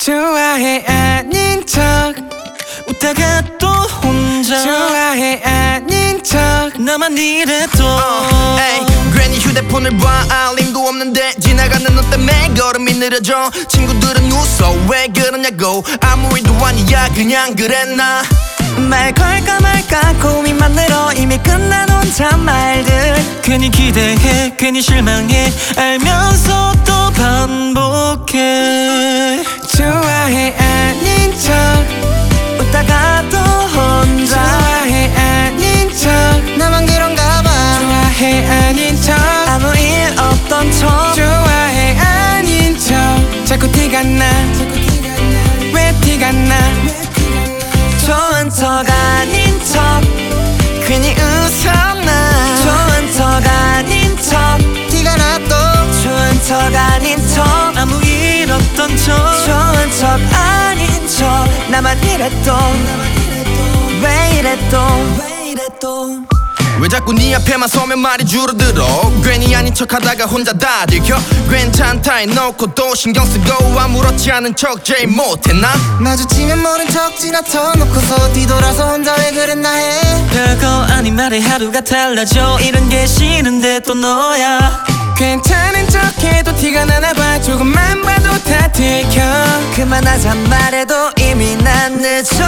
좋아해 아닌 척 웃다가 또 혼자 좋아해 아닌 척 나만 이래도 에이, 괜히 휴대폰을 봐 알림도 없는데 지나가는 너 때문에 걸음이 느려져 친구들은 웃어 왜 그러냐고 아무 일도 아니야 그냥 그랬나 말 걸까 말까 고민만 늘어 이미 끝난 혼잣말들 괜히 기대해 괜히 실망해 알면서 또 반복해 좋아해 아닌 척 웃다가 또 혼자 좋아해 아닌 척 나만 그런가 봐 좋아해 아닌 척 아무 일 없던 척 좋아해 아닌 척 자꾸 티가 나 왜 티가 나 좋은 척 아닌 척 괜히 웃었나 좋은 척 아닌 척 티가 나또 좋은 척 아닌 척 아무 일 없던 척 좋은 척 아닌 척 나만 이래 또 왜 이래 또 왜 자꾸 네 앞에만 서면 말이 줄어들어 괜히 아닌 척하다가 혼자 다 들켜 괜찮다 해놓고 또 신경 쓰고 아무렇지 않은 척 제일 못했나 마주치면 모른 척 지나쳐 놓고서 뒤돌아서 혼자 왜 그랬나 해 별거 아닌 말에 하루가 달라져 이런 게 싫은데 또 너야 괜찮은 척해도 티가 나나 봐 조금만 봐도 다 들켜 그만하자 말해도 이미 난 늦었어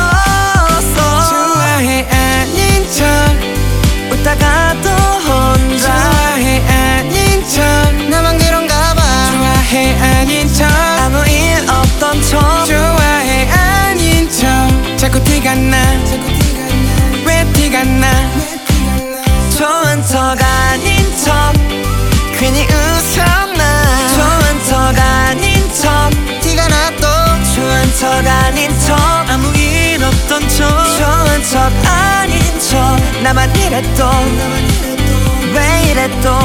좋아해 아닌 척 웃다가 또 혼자 좋아해 아닌 척 나만 그런가 봐 좋아해 아닌 척 아무 일 없던 척 좋아해 아닌 척 자꾸 티가 나 왜 티가 나 좋은 척 아닌 척 괜히 웃었나 좋은 척 아닌 척 티가 나또 좋은 척 아닌 척 아무 일 없던 척 좋은 척 아닌 척 나만 이래 또 왜 이래 또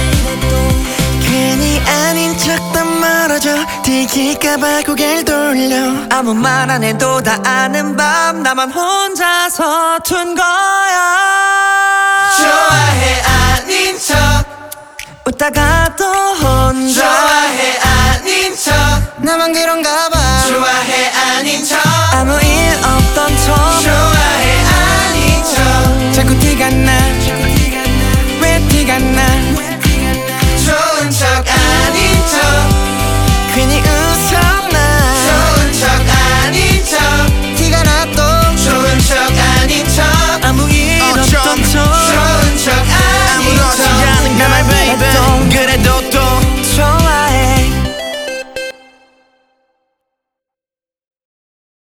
괜히 아닌 척도 멀어져 들킬까봐 고개를 돌려 아무 말 안 해도 다 아는 밤 나만 혼자 서툰 거야 좋아해 아닌 척 웃다가 또 혼자 좋아해 아닌 척 나만 그런가